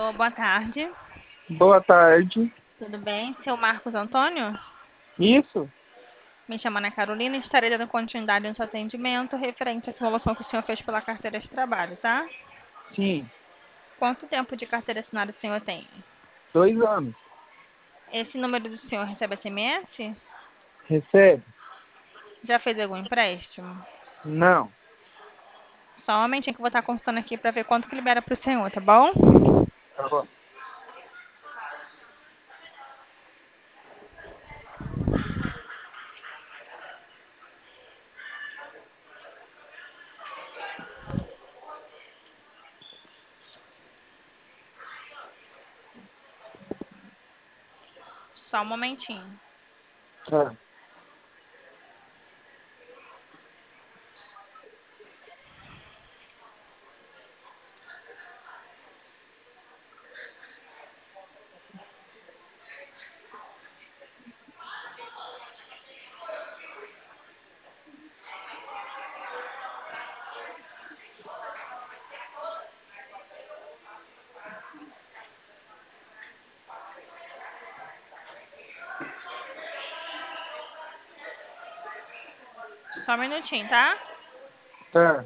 Boa tarde. Boa tarde. Tudo bem? Seu Marcos Antônio? Isso? Me chamo Ana Carolina e estarei dando continuidade no seu atendimento referente à simulação que o senhor fez pela carteira de trabalho, tá? Sim. Quanto tempo de carteira assinada o senhor tem? 2 anos. Esse número do senhor recebe SMS? Recebe? Já fez algum empréstimo? Não. Só um momentinho que eu vou estar consultando aqui para ver quanto que libera para o senhor, tá bom? Tá bom. Só um momentinho. Tá. Só um minutinho, tá? Tá.